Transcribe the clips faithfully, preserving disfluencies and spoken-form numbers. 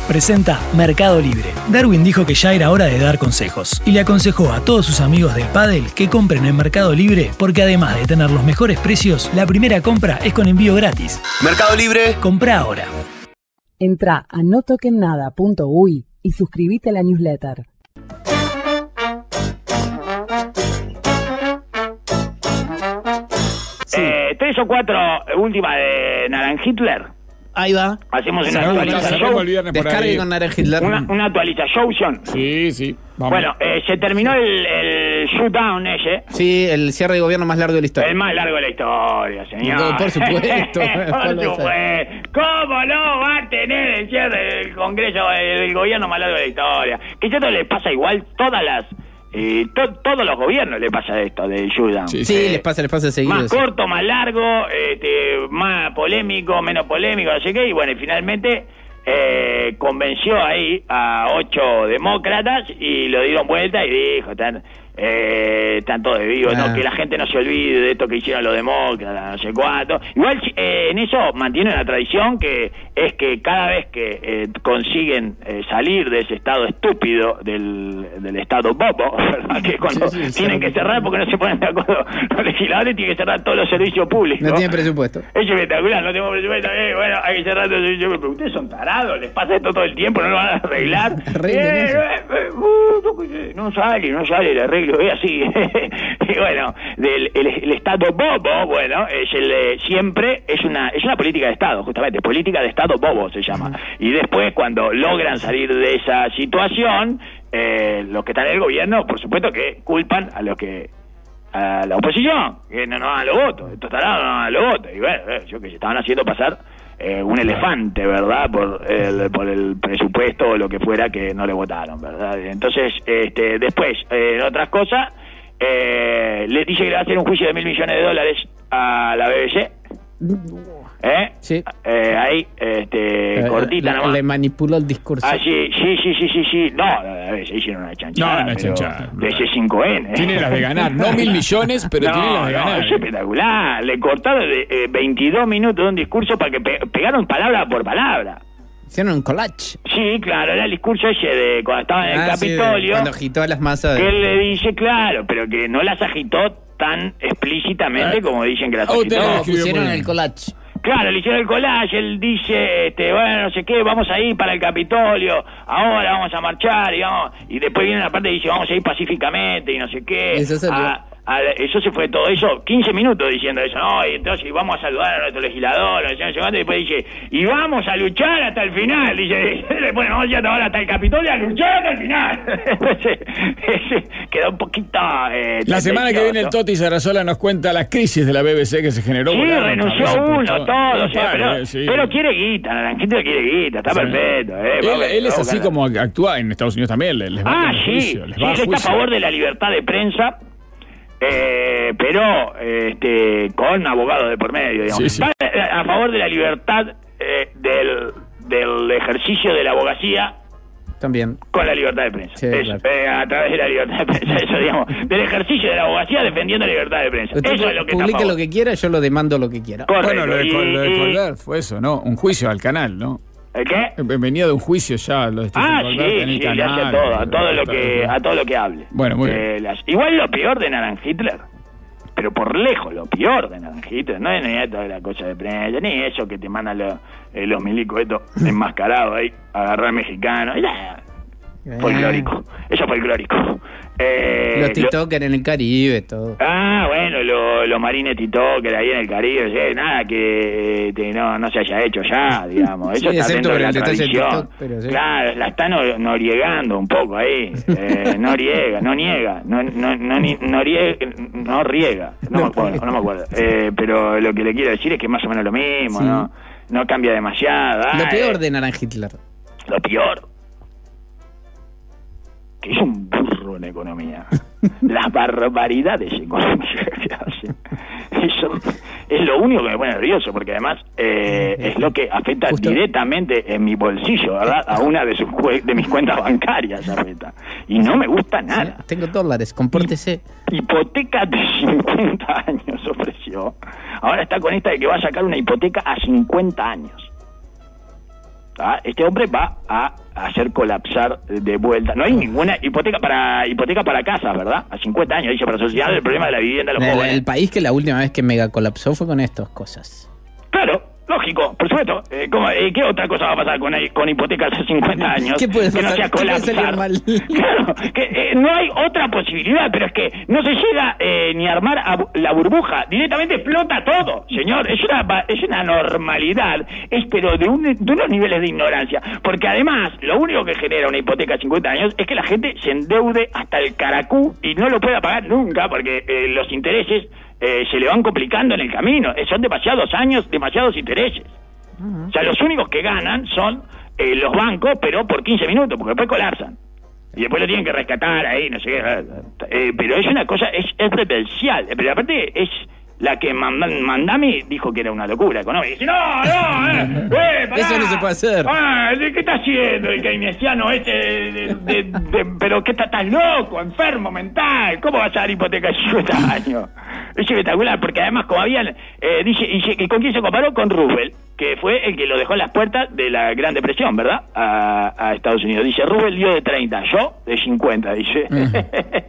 presenta Mercado Libre. Darwin dijo que ya era hora de dar consejos y le aconsejó a todos sus amigos del pádel que compren en Mercado Libre porque además de tener los mejores precios, la primera compra es con envío gratis. Mercado Libre. Comprá ahora. Entrá a no toquen nada punto uy y suscríbete a la newsletter. Sí. Eh, tres o cuatro últimas de Naran Hitler. Ahí va. Hacemos una actualización. Descargue con Naran Hitler. Una, una actualización. Sí, sí. Vamos. Bueno, eh, se terminó el, el shutdown ese. Sí, el cierre de gobierno más largo de la historia. El más largo de la historia, señor. No, por supuesto. Por supuesto. ¿Cómo no va a tener el cierre del Congreso, del gobierno más largo de la historia? Que esto le pasa igual todas las... Eh, to, todos los gobiernos le pasa esto del shutdown. Sí, sí eh, les pasa, les pasa seguido. Más eso. corto, más largo, este, más polémico, menos polémico, no sé qué. Y bueno, y finalmente eh, convenció ahí a ocho demócratas y lo dieron vuelta y dijo, están, eh, están todos vivos, ah. ¿no? Que la gente no se olvide de esto que hicieron los demócratas, no sé cuánto. Igual eh, en eso mantienen la tradición que es que cada vez que eh, consiguen eh, salir de ese estado estúpido del, del estado bobo, ¿verdad? Que cuando sí, sí, tienen que cerrar porque no se ponen de acuerdo los legisladores, tienen que cerrar todos los servicios públicos. No tienen presupuesto. Es espectacular, no tenemos presupuesto. Eh, bueno, hay que cerrar todos los servicios públicos. Ustedes son tarados, les pasa esto todo el tiempo, no lo van a arreglar. eh, eh, eh, uh, no sale, no sale el arreglo, es así. Y bueno, del, el, el estado bobo, bueno, es el eh, siempre es una es una política de Estado, justamente, política de Estado bobo se llama. Y después cuando logran salir de esa situación, eh, los que están en el gobierno, por supuesto que culpan a los que a la oposición, que no nos dan los votos, estos tarados no nos dan los votos. Y bueno, eh, yo que se estaban haciendo pasar eh, un elefante, ¿verdad? Por el, por el presupuesto o lo que fuera que no le votaron, ¿verdad? Entonces, este, después, eh, en otras cosas, eh, les dice que le va a hacer un juicio de mil millones de dólares a la B B C. ¿Eh? Sí. Eh, ahí, este, eh, cortita le, nomás. Le manipuló el discurso. Ah, sí, sí, sí, sí, sí, sí. No, a ver, se hicieron una chanchada. No, una chanchada. De C cinco N. ¿eh? Tiene las de ganar. No mil millones, pero no, tiene las de no, ganar. Es espectacular. Le cortaron de, eh, veintidós minutos de un discurso para que pe pegaron palabra por palabra. Hicieron un collage. Sí, claro, era el discurso ese de cuando estaba en el ah, Capitolio. Sí, cuando agitó las masas. De... Que él le dice, claro, pero que no las agitó tan explícitamente ah, como dicen que las agitó. No, pusieron el collage. Claro, le hicieron el collage, él dice, este, bueno, no sé qué, vamos a ir para el Capitolio, ahora vamos a marchar, y, vamos, y después viene la parte y dice, vamos a ir pacíficamente, y no sé qué. Eso salió. A, a, eso se fue todo eso, quince minutos diciendo eso, ¿no? Y entonces vamos a saludar a nuestro legislador, no sé, no sé cuánto, y después dice, y vamos a luchar hasta el final, dice, después vamos a ir ahora hasta el Capitolio a luchar hasta el final. Entonces, ese quedó un poquito... Eh, la semana que viene el Toti Sarasola nos cuenta la crisis de la B B C que se generó. Sí, renunció uno, todo, o sea, pero, sí. pero quiere guita, Naranjito quiere guita, está sí. perfecto. Eh, él, él es así como actúa en Estados Unidos también, les va ah, a sí, juicio, les va sí, a él está a favor de la libertad de prensa, eh, pero este, con abogados de por medio, digamos. Sí, sí. Está a favor de la libertad eh, del, del ejercicio de la abogacía. También. Con la libertad de prensa. Sí, eso, claro. eh, a través de la libertad de prensa, eso digamos, del ejercicio de la abogacía defendiendo la libertad de prensa. Usted eso es lo que publique lo que quiera, yo lo demando lo que quiera. Correcto. Bueno, lo de, y, lo de y, Colbert fue eso, ¿no? Un juicio al canal, ¿no? ¿El qué? Venía de un juicio ya, lo de Stephen Ah, Colbert sí, en el sí, canal, le hace a todo, a todo lo que, a todo lo que hable. Bueno, muy bien. Eh, las, igual lo peor de Naran Hitler, pero por lejos lo peor de Naran Hitler, no es ni esto de la cosa de prensa, ni eso que te mandan los, eh, los milicos estos enmascarados ahí, a agarrar mexicanos, folclórico, eso es folclórico. Eh, los TikTokers en el Caribe, todo. Ah, bueno, los lo marines TikTokers ahí en el Caribe, ¿sí? Nada que te, no, no se haya hecho ya, digamos. Eso sí, está dentro de la tradición. TikTok, pero sí. Claro, la está no, noriegando un poco ahí. Eh, no riega, no niega, no, no, no, no, riega, no riega, no, no me acuerdo, no me acuerdo. Eh, pero lo que le quiero decir es que es más o menos lo mismo, sí. ¿no? No cambia demasiado. Lo ah, peor eh, de Naran Hitler. Lo peor. Que es un burro en economía. Las barbaridades económicas que hace. Eso es lo único que me pone nervioso, porque además eh, es lo que afecta Justo. directamente en mi bolsillo, ¿verdad? A una de sus de mis cuentas bancarias afecta. Y no me gusta nada. Sí, tengo dólares, compórtese. Hipoteca de cincuenta años ofreció. Ahora está con esta de que va a sacar una hipoteca a cincuenta años. ¿ah? Este hombre va a hacer colapsar de vuelta. No hay ninguna hipoteca para hipoteca para casas, ¿verdad? A cincuenta años, dice, para solucionar el problema de la vivienda de los El, jóvenes. el país que la última vez que mega colapsó fue con estas cosas. Claro, lógico, por supuesto. Eh, ¿cómo, eh, ¿Qué otra cosa va a pasar con, con hipotecas hace cincuenta años? ¿Qué puede que no pasar? sea ¿Qué puede colapsar. salir mal? Claro, que eh, no hay otra posibilidad, pero es que no se llega eh, ni a armar a bu- la burbuja, directamente explota todo, señor. Es una ba- es una normalidad, es pero de, un, de unos niveles de ignorancia, porque además lo único que genera una hipoteca a cincuenta años es que la gente se endeude hasta el caracú y no lo pueda pagar nunca, porque eh, los intereses eh, se le van complicando en el camino. Eh, son demasiados años, demasiados intereses. O sea, los únicos que ganan son eh, los bancos, pero por quince minutos, porque después colapsan. Y después lo tienen que rescatar ahí, no sé qué. Eh, pero es una cosa, es, es reverencial. Pero aparte es la que Mand- Mandami dijo que era una locura económica. Y dice, no, no, eh, eh, pará. Eso no se puede hacer. Ah, ¿qué está haciendo el keynesiano este? De, de, de, de, pero ¿qué está, estás loco, enfermo mental? ¿Cómo vas a dar hipoteca de cincuenta años? Es espectacular, porque además como habían, eh, dice, y, y ¿con quién se comparó? Con Roosevelt, que fue el que lo dejó en las puertas de la Gran Depresión, ¿verdad? A, a Estados Unidos. Dice, Roosevelt dio de treinta, yo de cincuenta, dice. Uh-huh.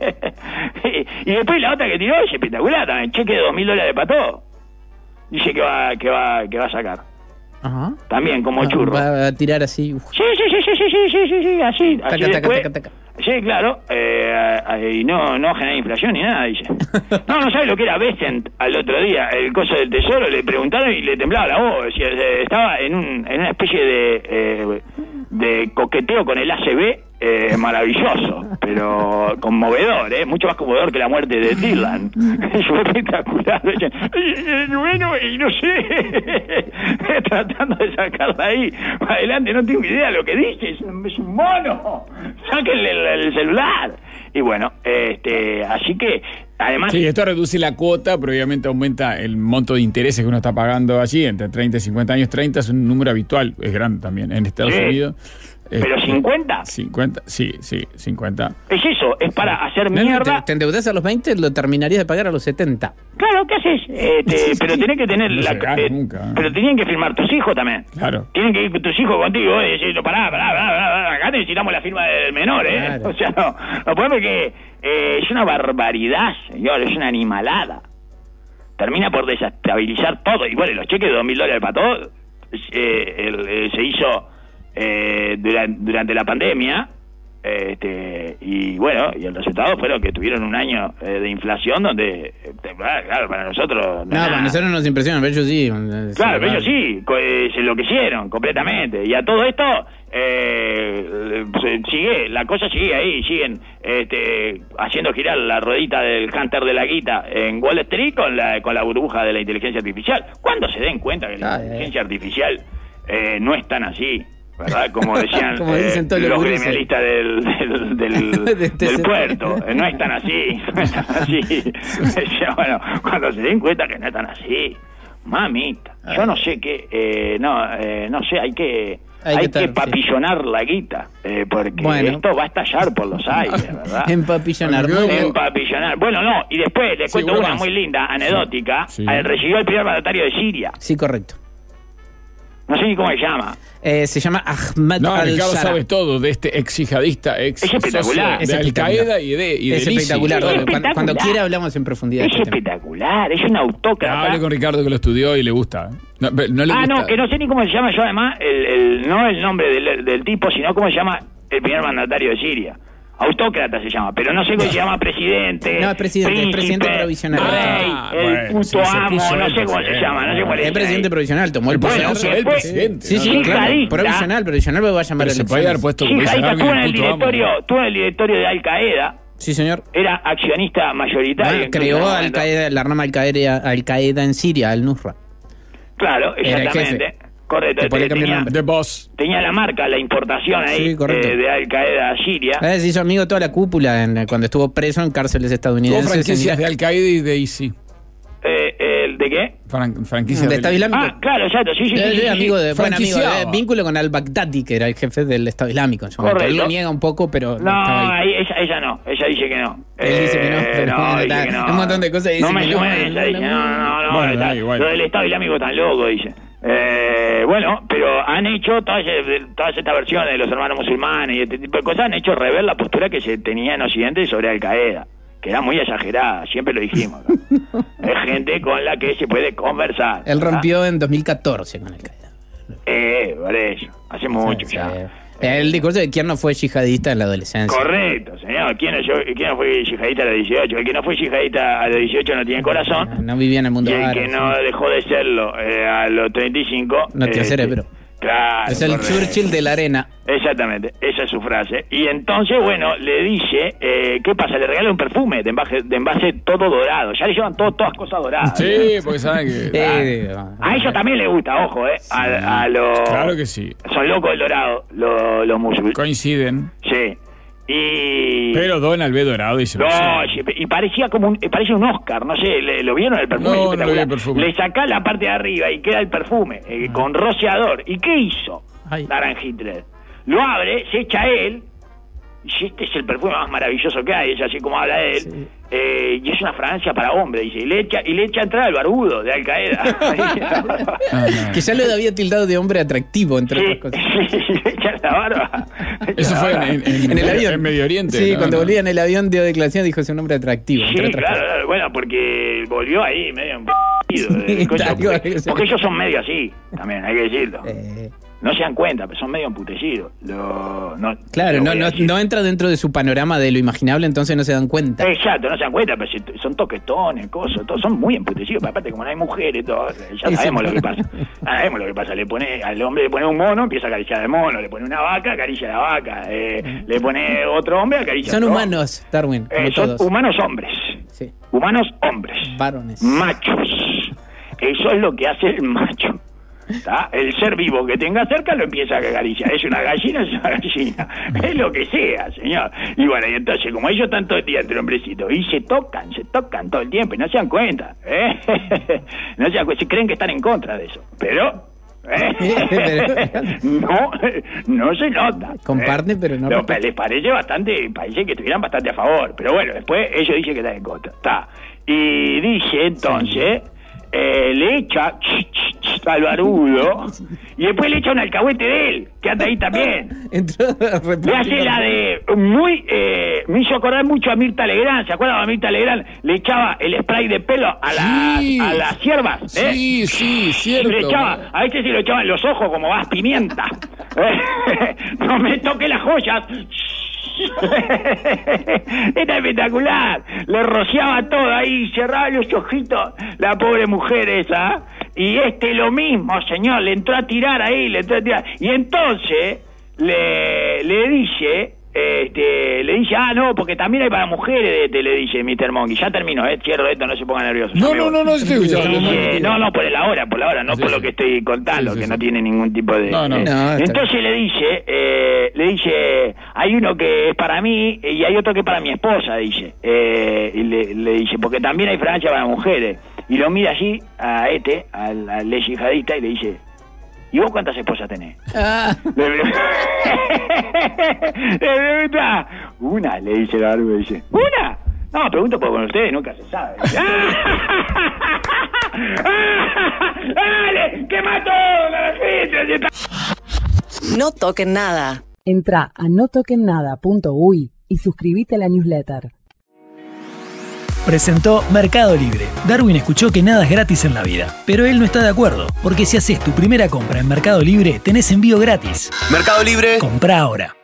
y, y después la otra que tiró es espectacular también, cheque de dos mil dólares para todo. Dice que va, que va, que va a sacar. Ajá. También como churro. Va a tirar así. Uf. Sí, sí, sí, sí, sí, sí, sí, sí, sí, así. así Taca, taca, después, taca, taca. Sí, claro, eh, eh, y no, no genera inflación ni nada, dice. No, no sabe lo que era Besant al otro día, el coso del tesoro, le preguntaron y le temblaba la voz, decía, eh, estaba en, un, en una especie de, eh, de coqueteo con el A C B, eh, maravilloso, pero conmovedor, ¿eh? Mucho más conmovedor que la muerte de Dylan. Fue espectacular. Bueno, y no sé, tratando de sacarla ahí adelante, no tengo idea de lo que dice, es un, es un mono, sáquenle el, el celular. Y bueno, este, así que además... Sí, esto reduce la cuota, pero obviamente aumenta el monto de intereses que uno está pagando allí, entre treinta y cincuenta años. Treinta es un número habitual, es grande también en Estados Sí. Unidos. ¿Pero Este, cincuenta? cincuenta, sí, sí, cincuenta. Es eso, es para hacer No, no, mierda. te, te endeudás a los veinte, lo terminarías de pagar a los setenta. Claro, ¿qué haces? Este, pero tenés que tener No la... se gana eh, nunca. Pero tienen que firmar tus hijos también. Claro. Tienen que ir tus hijos contigo y decir, pará, pará, pará, pará, acá necesitamos la firma del menor, ¿eh? Claro. O sea, no, no podemos que... Eh, es una barbaridad, señor, es una animalada. Termina por desestabilizar todo. Y bueno, los cheques de dos mil dólares para todo eh, el, eh, se hizo eh, durante, durante la pandemia. Este, y bueno, y el resultado fueron que tuvieron un año eh, de inflación donde, eh, claro, para nosotros... No, para nosotros nos impresiona, pero ellos sí. Claro, pero ellos sí, co- eh, se enloquecieron completamente. Y a todo esto, eh, se- sigue, la cosa sigue ahí, siguen este, haciendo girar la ruedita del Hunter de la guita en Wall Street con la, con la burbuja de la inteligencia artificial. ¿Cuándo se den cuenta que la Ah, inteligencia artificial eh, no es tan así? ¿Verdad? Como decían Como dicen eh, todos los los gurús. gremialistas del, del, del, De este del sector. puerto. Eh, no es tan así, no es tan así. Decía, bueno, cuando se den cuenta que no es tan así, mamita, yo no sé qué, eh, no, eh, no sé, hay que... Hay Hay, que que, estar, sí. papillonar la guita, eh, porque Bueno. esto va a estallar por los aires, ¿verdad? Empapillonar. Bueno, Muy bien. Empapillonar. Bueno, no, y después les Sí, cuento uno una más. muy linda, anecdótica. Sí. Eh, recibió el primer mandatario de Siria. Sí, correcto. No sé ni cómo se llama. Eh, se llama Ahmad No, Ricardo al-Shara. sabe todo de este ex yihadista, ex Es espectacular. socio Es de Al espectacular. Qaeda y de, y de Es ISIS. espectacular. Es Cuando- espectacular. Cuando quiera hablamos en profundidad. Es de este tema. espectacular, es un autócrata. Hable con Ricardo que lo estudió y le gusta. No, pero no le Ah, gusta. no, que no sé ni cómo se llama yo además, el, el, no el nombre del, del tipo, sino cómo se llama el primer mandatario de Siria. Autócrata se llama, pero no sé cómo se llama, presidente. No, es presidente, es príncipe, presidente provisional. Rey, Ah, el bueno, puto sí, se amo, puso no el sé cómo se presidente. llama, no sé cuál es. Es presidente provisional, tomó el Bueno, poder. Puso que el fue- presidente. Sí, sí, ¿no? claro. Jihadista. Provisional, provisional, pero va a llamar Pero a se puede haber elecciones. puesto Sí, como Jihadista Israel, estuvo en el el puto amo. directorio, estuvo en el directorio de Al Qaeda, Sí, señor. era accionista mayoritario. Ah, incluso, creó ¿no? Al Qaeda, la rama Al Qaeda, Al Qaeda en Siria, al Nusra. Claro, Era el exactamente. jefe. Correcto, Te podía tenía, cambiar el nombre. The Boss. tenía la marca, la importación ahí Sí, correcto. eh, de Al Qaeda a Siria. Eh, se hizo amigo de toda la cúpula en- cuando estuvo preso en cárceles Tuvo estadounidenses. franquicias en de Al Qaeda y de ISIS. Eh, ¿el ¿De qué? Fran- franquicias de del- Estado Islámico. Ah, claro, exacto, sí, sí, sí. Eh, sí, sí, amigo de, buen amigo, Franquiciaba. eh, vínculo con al-Baghdadi, que era el jefe del Estado Islámico en su momento. Él Correcto. lo niega un poco, pero No, estaba ahí. ahí, ella, ella no, ella dice que no. Él dice que no, Eh, pero no, bueno, dice está- que no. un montón de cosas dice No me que no. suena ella, dice, no, no, no, Bueno, está- da igual. lo del Estado Islámico tan loco, dice. Eh, bueno, pero han hecho todas, todas estas versiones de los hermanos musulmanes y este tipo de cosas, han hecho rever la postura que se tenía en Occidente sobre Al Qaeda, que era muy exagerada, siempre lo dijimos, ¿no? Es gente con la que se puede conversar. Él rompió ¿verdad? En dos mil catorce con Al Qaeda. Eh, por eso, hace mucho sí, ya. Sí. El discurso de quién no fue yihadista en la adolescencia. Correcto, señor. ¿Quién no, yo, quién no fue yihadista a los dieciocho? El que no fue yihadista a los dieciocho no tiene corazón. No, no vivía en el mundo y el árabe, que no sí. dejó de serlo eh, a los treinta y cinco... No tiene eh, cerebro. Claro. Es el correcto. Churchill de la arena. Exactamente, esa es su frase. Y entonces, bueno, le dice, eh, ¿qué pasa? Le regala un perfume de envase, de envase todo dorado. Ya le llevan todo, todas cosas doradas. Sí, ¿eh? porque saben que... Eh, a, a ellos también les gusta, ojo, ¿eh? Sí, a, a los... claro que sí. Son locos del dorado, los, los musulmanes. Coinciden. Sí. Y... Pero Donald ve dorado y se lo No, lleva. y parecía como un, parecía un Oscar, no sé, ¿le, ¿lo vieron el perfume? No, no lo vi el perfume. Le sacá la parte de arriba y queda el perfume, eh, con rociador. ¿Y qué hizo Ay. Darren Hitler? Lo abre, se echa él, y este es el perfume más maravilloso que hay, es así como habla él, Sí. eh, y es una fragancia para hombre, dice, y le echa, y le echa entrada al barbudo de Al Qaeda. Ah, no. Que ya lo había tildado de hombre atractivo, entre Sí, otras cosas. sí, le echa la barba. Eso fue en, en, en, En el avión. en Medio Oriente. Sí, ¿no? cuando No. volvía en el avión dio declaración, dijo es un hombre atractivo. Sí, entre otras claro, cosas. claro, bueno, porque volvió ahí medio en Sí, de cosas, tal cual, porque, sí. porque ellos son medio así, también, hay que decirlo. Eh, No se dan cuenta, pero son medio emputecidos. Lo, no, claro, lo no, voy a no, decir. no entra dentro de su panorama de lo imaginable, entonces no se dan cuenta. Exacto, no se dan cuenta, pero si- son toquetones, cosas, todos son muy emputecidos. Pero aparte, como no hay mujeres, todo, ya Sí, sabemos sí. lo que pasa. Sabemos lo que pasa. Le pone, al hombre le pone un mono, empieza a acariciar al mono. Le pone una vaca, acaricia a la vaca. Eh, le pone otro hombre, acaricia Son a otro. humanos, Darwin, como Eh, son todos. humanos hombres. Sí, Humanos hombres. varones. Machos. Eso es lo que hace el macho. ¿Tá? El ser vivo que tenga cerca lo empieza a acariciar. Es una gallina, es una gallina. Es lo que sea, señor. Y bueno, y entonces, como ellos están todo el día entre hombrecitos y se tocan, se tocan todo el tiempo y no se dan cuenta. ¿eh? No se dan cuenta, creen que están en contra de eso. Pero... ¿eh? no, no se nota. Comparte, ¿eh? pero no Lo- respeta. les parece bastante, parece que estuvieran bastante a favor. Pero bueno, después ellos dicen que están en contra. Está. Y dice entonces... Eh, le echa ch, ch, ch, al barbudo y después le echa un alcahuete de él que anda ahí también. Entró a Le hace la de muy eh, me hizo acordar mucho a Mirta Legrand. ¿Se acuerdan? A Mirta Legrand le echaba el spray de pelo a las Sí. a las ciervas, ¿eh? Sí, sí, cierto. Le echaba, a este sí lo echaba en los ojos como vas pimienta. No me toque las joyas. Era espectacular. Le rociaba todo ahí, cerraba los ojitos la pobre mujer esa. Y este lo mismo, señor, le entró a tirar ahí, le entró a tirar. Y entonces le, le dice, este, le dice, ah, no, porque también hay para mujeres, este, le dice mister Monkey. Ya termino, eh, cierro esto, no se pongan nerviosos. No, amigos. no, no, no estoy escuchando. Eh, no, no, por la hora, por la hora, no Sí, por sí. lo que estoy contando, Sí, sí, que sí. no tiene ningún tipo de... No, no. eh, No, está entonces le dice, eh, le dice, hay uno que es para mí y hay otro que es para mi esposa, dice. Eh, y le, le dice, porque también hay fragancia para mujeres. Y lo mira así a este, al, al yihadista, y le dice, ¿y vos cuántas esposas tenés? Ah, Le pregunta, le pregunta, una, le dice la barba, dice, ¿una? No, pregunto porque con ustedes nunca se sabe. ¡Dale! ¡Que mató la gente! No toquen nada. Entra a no toquen nada punto uy y suscríbete a la newsletter. Presentó Mercado Libre. Darwin escuchó que nada es gratis en la vida, pero él no está de acuerdo, porque si haces tu primera compra en Mercado Libre, tenés envío gratis. Mercado Libre. Comprá ahora.